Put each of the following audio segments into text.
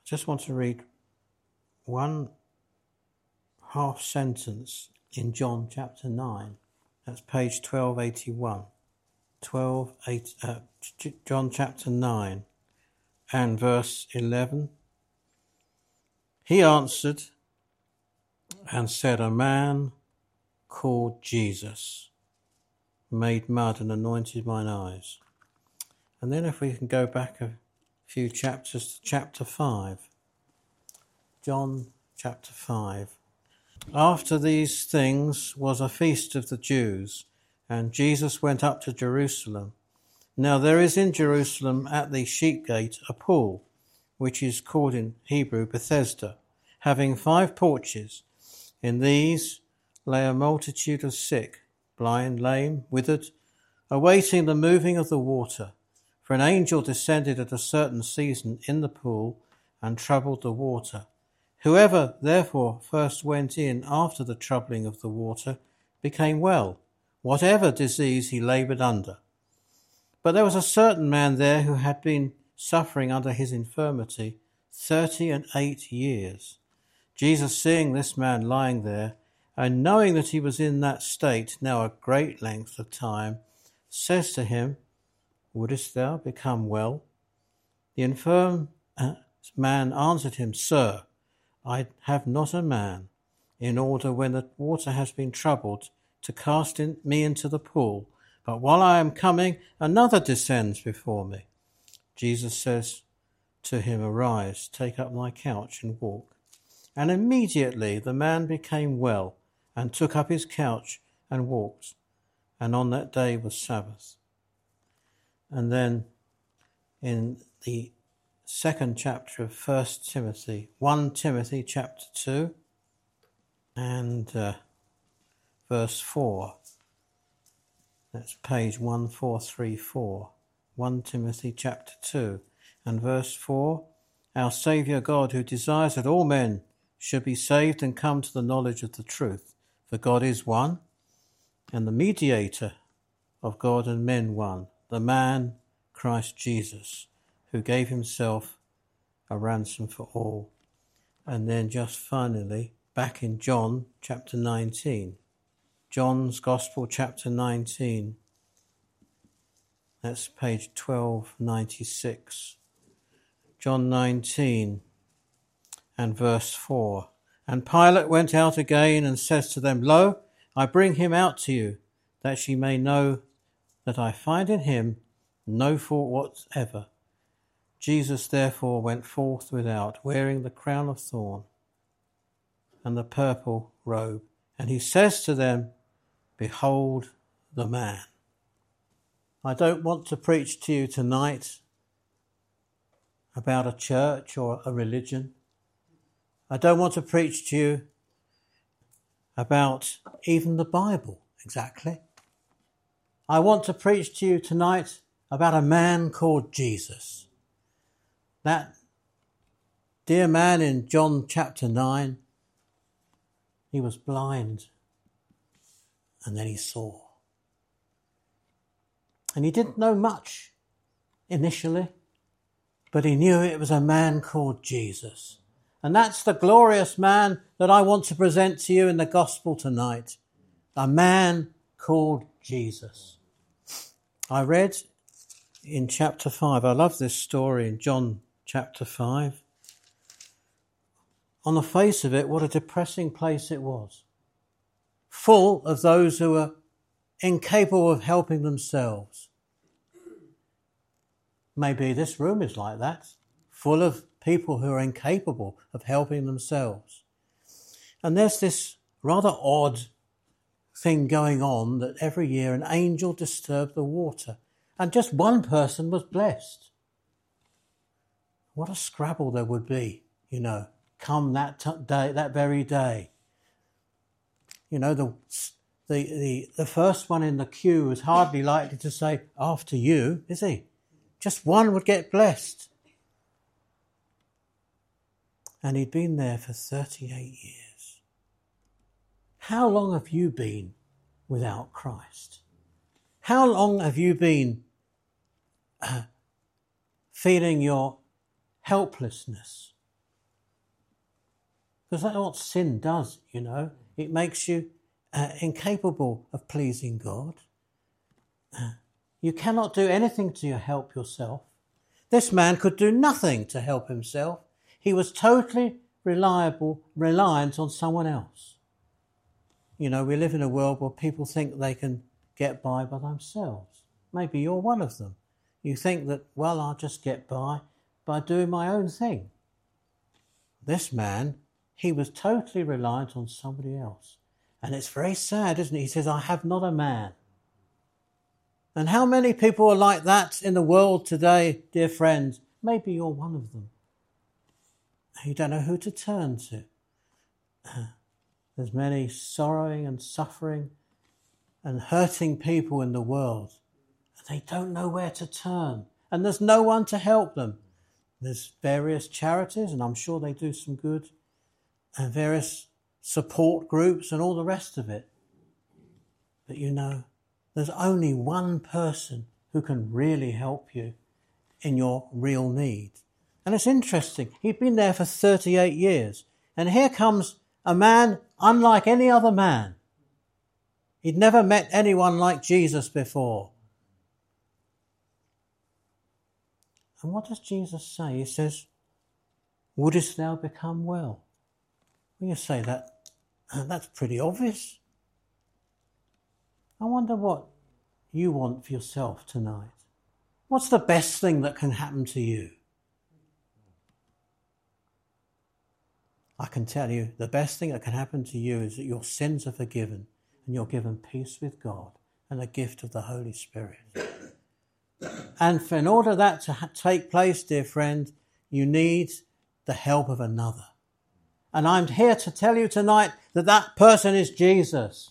just want to read one half sentence in John chapter 9. That's page 1281. John chapter 9 and verse 11. He answered and said, a man called Jesus made mud and anointed mine eyes. And then if we can go back a few chapters to chapter 5. John chapter 5. After these things was a feast of the Jews, and Jesus went up to Jerusalem. Now there is in Jerusalem at the sheep gate a pool, which is called in Hebrew Bethesda, having 5 porches. In these lay a multitude of sick, blind, lame, withered, awaiting the moving of the water. For an angel descended at a certain season in the pool and troubled the water. Whoever therefore first went in after the troubling of the water became well, whatever disease he laboured under. But there was a certain man there who had been suffering under his infirmity 38 years. Jesus, seeing this man lying there, and knowing that he was in that state now a great length of time, says to him, wouldest thou become well? The infirm man answered him, Sir, I have not a man, in order when the water has been troubled, to cast me into the pool. But while I am coming, another descends before me. Jesus says to him, Arise, take up thy couch and walk. And immediately the man became well, and took up his couch and walked. And on that day was Sabbath. And then in the second chapter of 1 Timothy chapter 2 and verse 4. That's page 1434. 1 Timothy chapter 2 and verse 4. Our Saviour God, who desires that all men should be saved and come to the knowledge of the truth. For God is one, and the mediator of God and men one, the man Christ Jesus, who gave himself a ransom for all. And then just finally, back in John chapter 19. John's Gospel chapter 19. That's page 1296. John 19 and verse 4. And Pilate went out again and says to them, Lo, I bring him out to you, that ye may know that I find in him no fault whatever. Jesus therefore went forth without, wearing the crown of thorn and the purple robe. And he says to them, Behold the man. I don't want to preach to you tonight about a church or a religion. I don't want to preach to you about even the Bible exactly. I want to preach to you tonight about a man called Jesus. That dear man in John chapter 9, he was blind and then he saw. And he didn't know much initially, but he knew it was a man called Jesus. And that's the glorious man that I want to present to you in the gospel tonight. A man called Jesus. I read in chapter 5, I love this story in John chapter 5. On the face of it, what a depressing place it was. Full of those who were incapable of helping themselves. Maybe this room is like that. Full of people who are incapable of helping themselves. And there's this rather odd thing going on that every year an angel disturbed the water and just one person was blessed. What a scrabble there would be, come that day, that very day. The first one in the queue is hardly likely to say, after you, is he? Just one would get blessed. And he'd been there for 38 years. How long have you been without Christ? How long have you been feeling your helplessness Because that's what sin does, you know. It makes you incapable of pleasing God. You cannot do anything to help yourself. This man could do nothing to help himself. He was totally reliant on someone else. You know, we live in a world where people think they can get by themselves. Maybe you're one of them. You think that, well, I'll just get by doing my own thing. This man, he was totally reliant on somebody else. And it's very sad, isn't it? He says, I have not a man. And how many people are like that in the world today, dear friends? Maybe you're one of them. You don't know who to turn to. There's many sorrowing and suffering and hurting people in the world. They don't know where to turn. And there's no one to help them. There's various charities, and I'm sure they do some good, and various support groups and all the rest of it. But you know, there's only one person who can really help you in your real need. And it's interesting. He'd been there for 38 years. And here comes a man unlike any other man. He'd never met anyone like Jesus before. And what does Jesus say? He says, wouldest thou become well? Well, you say that's pretty obvious. I wonder what you want for yourself tonight. What's the best thing that can happen to you? I can tell you the best thing that can happen to you is that your sins are forgiven and you're given peace with God and a gift of the Holy Spirit. And in order that to take place, dear friend, you need the help of another. And I'm here to tell you tonight that person is Jesus.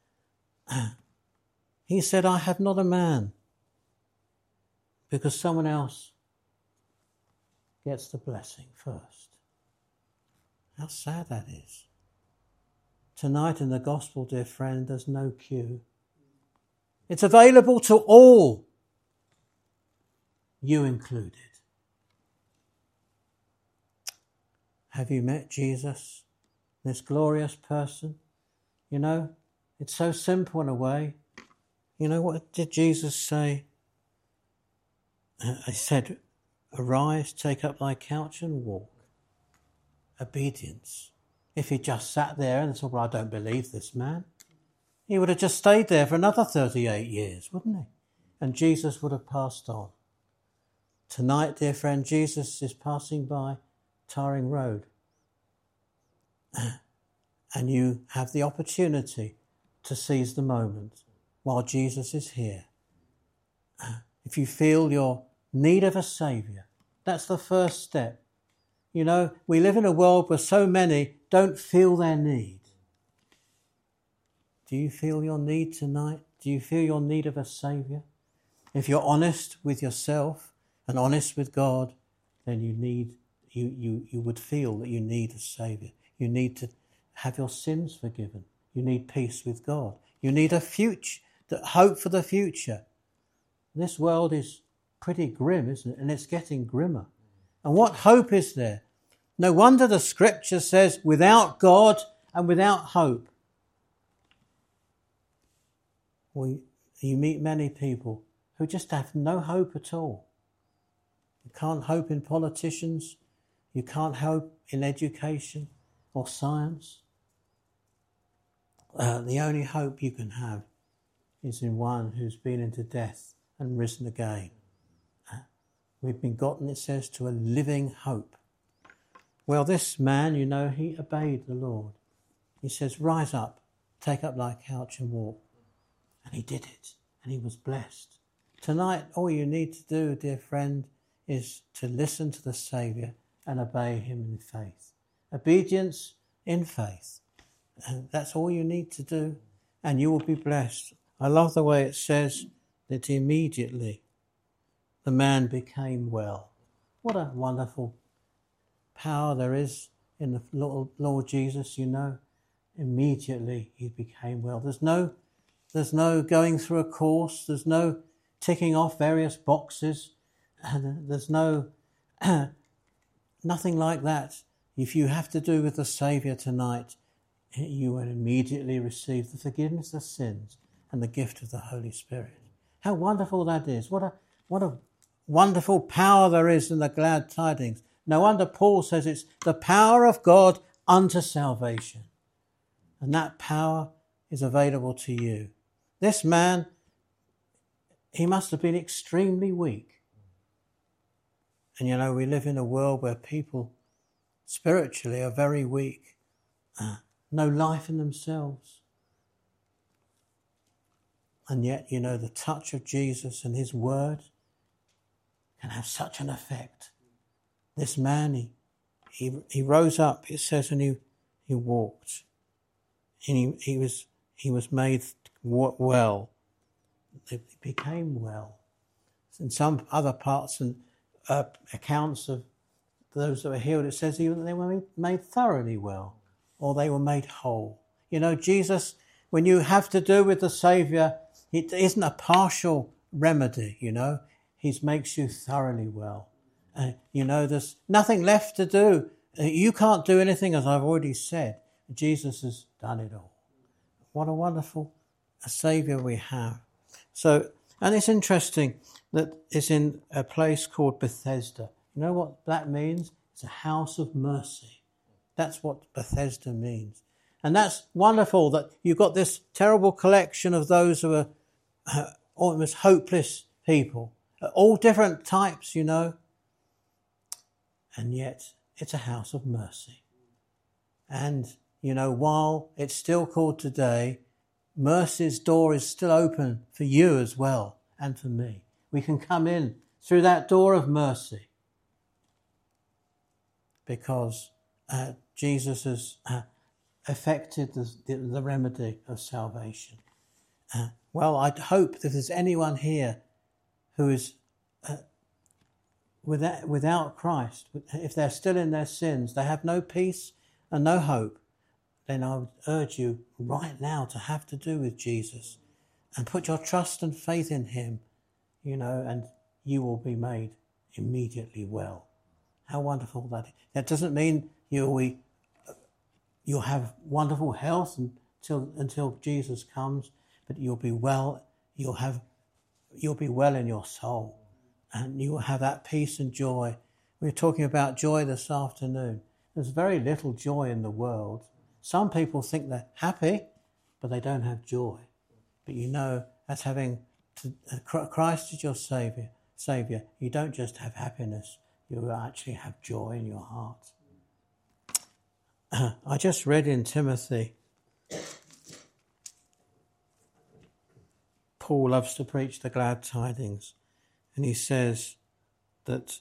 He said, I have not a man, because someone else gets the blessing first. How sad that is. Tonight in the gospel, dear friend, there's no queue. It's available to all, you included. Have you met Jesus, this glorious person? You know, it's so simple in a way. You know, what did Jesus say? He said, arise, take up thy couch and walk. Obedience. If he just sat there and said, well, I don't believe this man, he would have just stayed there for another 38 years, wouldn't he? And Jesus would have passed on. Tonight, dear friend, Jesus is passing by Tarring Road. And you have the opportunity to seize the moment while Jesus is here. If you feel your need of a saviour, that's the first step. You know, we live in a world where so many don't feel their need. Do you feel your need tonight? Do you feel your need of a saviour? If you're honest with yourself and honest with God, then you would feel that you need a saviour. You need to have your sins forgiven. You need peace with God. You need a future, hope for the future. This world is pretty grim, isn't it? And it's getting grimmer. And what hope is there? No wonder the scripture says, without God and without hope. Well, you meet many people who just have no hope at all. You can't hope in politicians. You can't hope in education or science. The only hope you can have is in one who's been into death and risen again. We've been gotten, it says, to a living hope. Well, this man, you know, he obeyed the Lord. He says, rise up, take up thy couch and walk. And he did it, and he was blessed. Tonight, all you need to do, dear friend, is to listen to the Saviour and obey him in faith. Obedience in faith. And that's all you need to do, and you will be blessed. I love the way it says that immediately the man became well. What a wonderful power there is in the Lord Jesus, you know. Immediately he became well. There's no going through a course. There's no ticking off various boxes. There's no nothing like that. if you have to do with the Saviour tonight, you will immediately receive the forgiveness of sins and the gift of the Holy Spirit. How wonderful that is. What a wonderful power there is in the glad tidings. No wonder Paul says it's the power of God unto salvation. And that power is available to you. This man, he must have been extremely weak. And you know, we live in a world where people spiritually are very weak, no life in themselves. And yet, you know, the touch of Jesus and his word can have such an effect. This man, he rose up, it says, and he walked. And he was made well. He became well. In some other parts and accounts of those that were healed, it says even they were made thoroughly well, or they were made whole. You know, Jesus, when you have to do with the Saviour, it isn't a partial remedy, you know. He makes you thoroughly well. You know, there's nothing left to do. You can't do anything, as I've already said. Jesus has done it all. What a wonderful Saviour we have. So, and it's interesting that it's in a place called Bethesda. You know what that means? It's a house of mercy. That's what Bethesda means. And that's wonderful that you've got this terrible collection of those who are almost hopeless people. All different types, you know. And yet it's a house of mercy. And, you know, while it's still called today, mercy's door is still open for you as well and for me. We can come in through that door of mercy because Jesus has effected the remedy of salvation. Well, I hope that there's anyone here who is without Christ, if they're still in their sins, they have no peace and no hope, then I would urge you right now to have to do with Jesus and put your trust and faith in him, you know, and you will be made immediately well. How wonderful that is. That doesn't mean you'll have wonderful health until Jesus comes, but you'll be well. You'll be well in your soul, and you will have that peace and joy. We were talking about joy this afternoon. There's very little joy in the world. Some people think they're happy, but they don't have joy. But you know, as having Christ as your Saviour, you don't just have happiness, you actually have joy in your heart. I just read in Timothy, Paul loves to preach the glad tidings, and he says that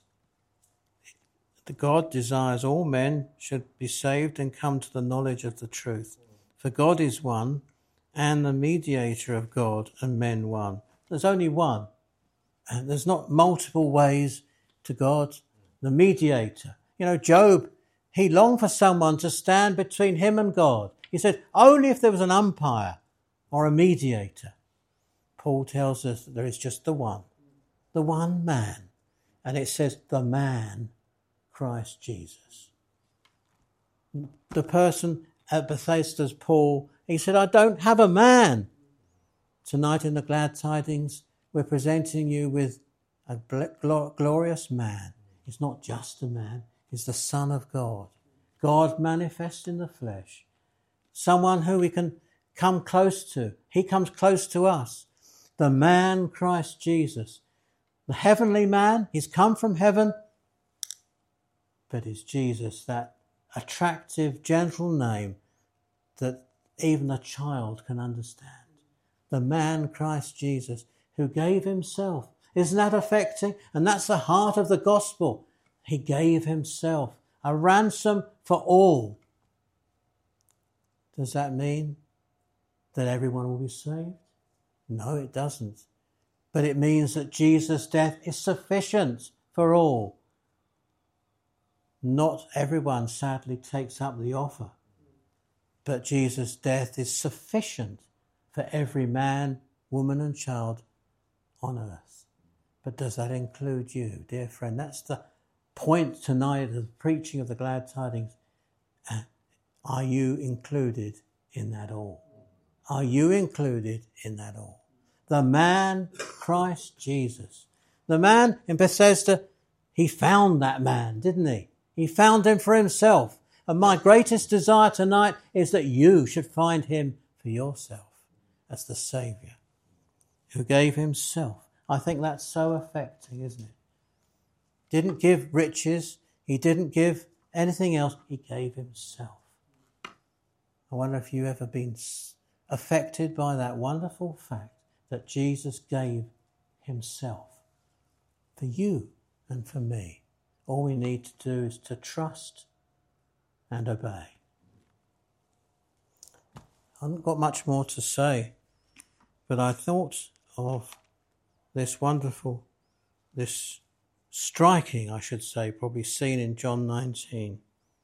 God desires all men should be saved and come to the knowledge of the truth. For God is one, and the mediator of God and men one. There's only one. And there's not multiple ways to God. The mediator. You know, Job, he longed for someone to stand between him and God. He said, only if there was an umpire or a mediator. Paul tells us that there is just the one man. And it says, the man, Christ Jesus. The person at Bethesda's Paul, he said, I don't have a man. Tonight in the Glad Tidings, we're presenting you with a glorious man. He's not just a man, he's the Son of God. God manifest in the flesh. Someone who we can come close to. He comes close to us. The man, Christ Jesus. The heavenly man, he's come from heaven, but it's Jesus, that attractive, gentle name that even a child can understand. The man, Christ Jesus, who gave himself. Isn't that affecting? And that's the heart of the gospel. He gave himself, a ransom for all. Does that mean that everyone will be saved? No, it doesn't. But it means that Jesus' death is sufficient for all. Not everyone, sadly, takes up the offer. But Jesus' death is sufficient for every man, woman and child on earth. But does that include you, dear friend? That's the point tonight of the preaching of the glad tidings. Are you included in that all? Are you included in that all? The man, Christ Jesus. The man in Bethesda, he found that man, didn't he? He found him for himself. And my greatest desire tonight is that you should find him for yourself as the Saviour who gave himself. I think that's so affecting, isn't it? Didn't give riches. He didn't give anything else. He gave himself. I wonder if you've ever been affected by that wonderful fact that Jesus gave himself for you and for me. All we need to do is to trust and obey. I haven't got much more to say, but I thought of this wonderful, this striking, I should say, probably seen in John 19.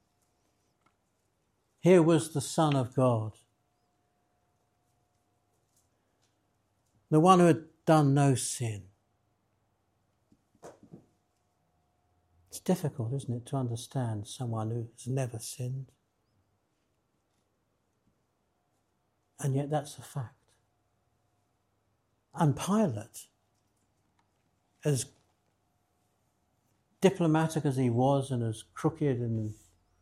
Here was the Son of God, the one who had done no sin. It's difficult, isn't it, to understand someone who has never sinned. And yet that's a fact. And Pilate, as diplomatic as he was and as crooked and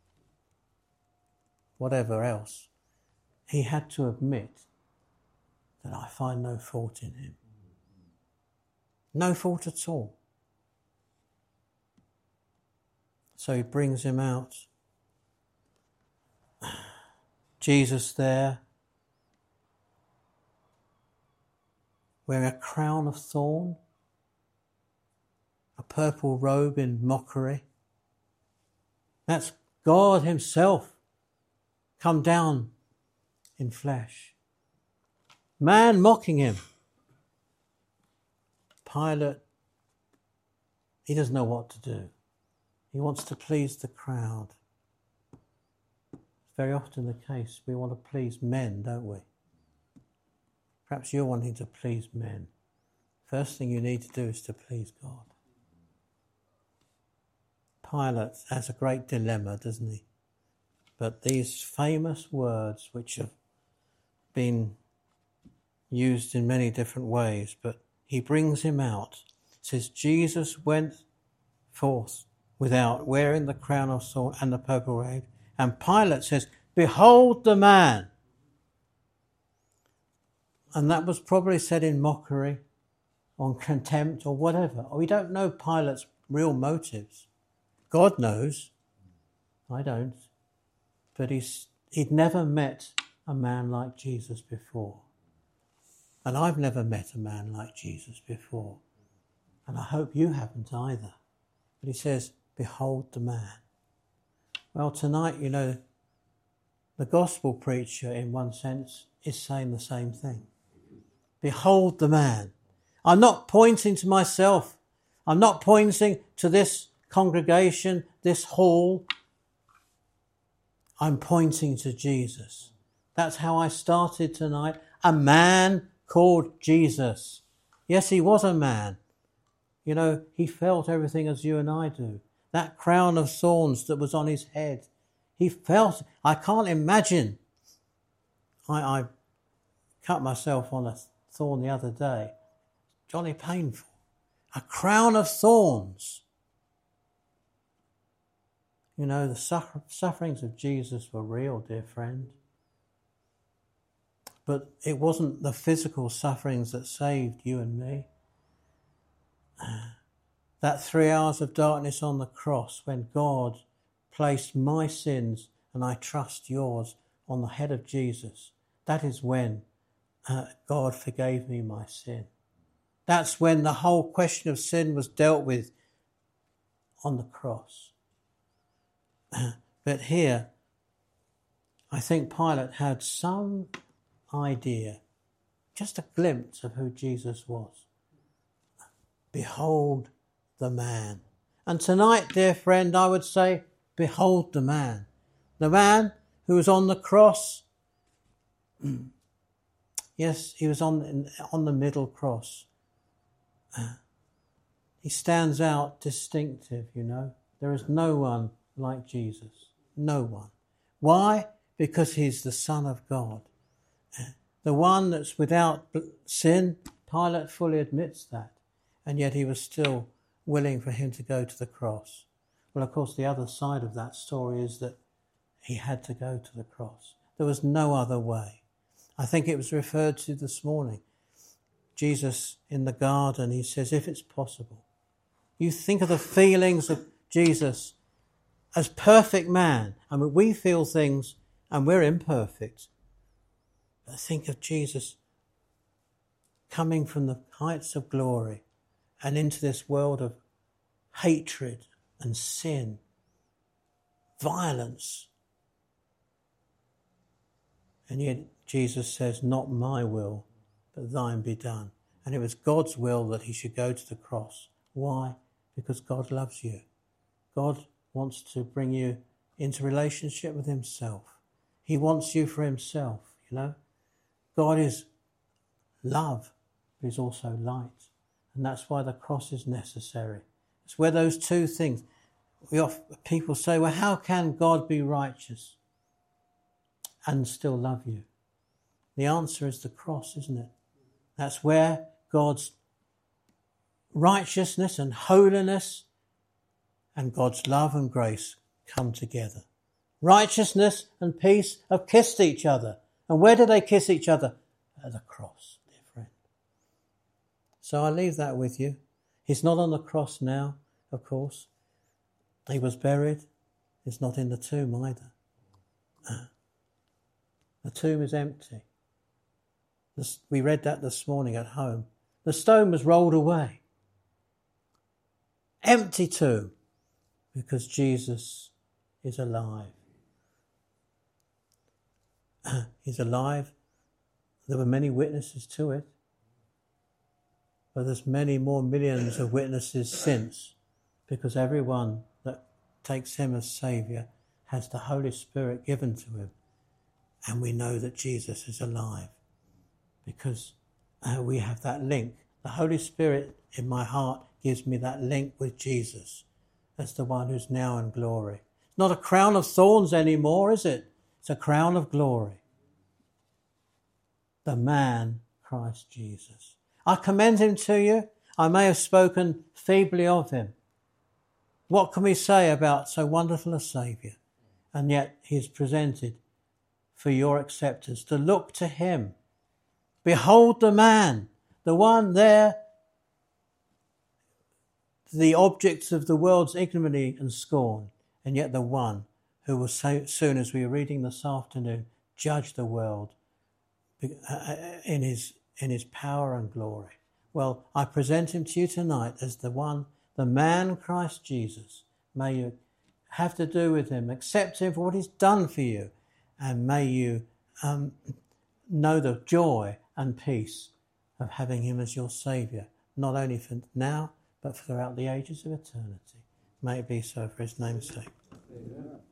whatever else, he had to admit that I find no fault in him. No fault at all. So he brings him out. Jesus there, wearing a crown of thorn, a purple robe in mockery. That's God himself come down in flesh. Man mocking him. Pilate, he doesn't know what to do. He wants to please the crowd. It's very often the case. We want to please men, don't we? Perhaps you're wanting to please men. First thing you need to do is to please God. Pilate has a great dilemma, doesn't he? But these famous words, which have been used in many different ways, but he brings him out. It says, Jesus went forth without, wearing the crown of thorn and the purple robe. And Pilate says, behold the man. And that was probably said in mockery, on contempt or whatever. We don't know Pilate's real motives. God knows. I don't. But he'd never met a man like Jesus before. And I've never met a man like Jesus before. And I hope you haven't either. But he says, behold the man. Well, tonight, you know, the gospel preacher, in one sense, is saying the same thing. Behold the man. I'm not pointing to myself. I'm not pointing to this congregation, this hall. I'm pointing to Jesus. That's how I started tonight. A man called Jesus. Yes, he was a man. You know, he felt everything as you and I do. That crown of thorns that was on his head. He felt, I can't imagine. I cut myself on a thorn the other day. Jolly painful. A crown of thorns. You know, the sufferings of Jesus were real, dear friend. But it wasn't the physical sufferings that saved you and me. That 3 hours of darkness on the cross when God placed my sins, and I trust yours, on the head of Jesus. That is when God forgave me my sin. That's when the whole question of sin was dealt with on the cross. But here, I think Pilate had some idea, just a glimpse of who Jesus was. Behold the man. And tonight, dear friend, I would say, behold the man. The man who was on the cross. Yes, he was on the middle cross. He stands out distinctive, you know. There is no one like Jesus. No one. Why? Because he's the Son of God. The one that's without sin. Pilate fully admits that. And yet he was still willing for him to go to the cross. Well, of course, the other side of that story is that he had to go to the cross. There was no other way. I think it was referred to this morning. Jesus in the garden, he says, if it's possible. You think of the feelings of Jesus as perfect man. I mean, we feel things and we're imperfect. But think of Jesus coming from the heights of glory and into this world of hatred and sin, violence. And yet Jesus says, not my will, but thine be done. And it was God's will that he should go to the cross. Why? Because God loves you. God wants to bring you into relationship with himself. He wants you for himself, you know. God is love, but he's also light. And that's why the cross is necessary. It's where those two things, people say, well, how can God be righteous and still love you? The answer is the cross, isn't it? That's where God's righteousness and holiness and God's love and grace come together. Righteousness and peace have kissed each other. And where do they kiss each other? At the cross, dear friend. So I leave that with you. He's not on the cross now, of course. He was buried. He's not in the tomb either. The tomb is empty. We read that this morning at home. The stone was rolled away. Empty tomb, because Jesus is alive. He's alive. There were many witnesses to it, but there's many more millions of witnesses since, because everyone that takes him as Saviour has the Holy Spirit given to him, and we know that Jesus is alive because we have that link. The Holy Spirit in my heart gives me that link with Jesus as the one who's now in glory. Not a crown of thorns anymore, is it? It's a crown of glory. The man, Christ Jesus. I commend him to you. I may have spoken feebly of him. What can we say about so wonderful a Saviour? And yet he is presented for your acceptance, to look to him. Behold the man, the one there, the objects of the world's ignominy and scorn, and yet the one who will so soon, as we are reading this afternoon, judge the world in his power and glory. Well, I present him to you tonight as the one, the man Christ Jesus. May you have to do with him, accept him for what he's done for you, and may you know the joy and peace of having him as your Saviour, not only for now, but throughout the ages of eternity. May it be so for his name's sake. Amen.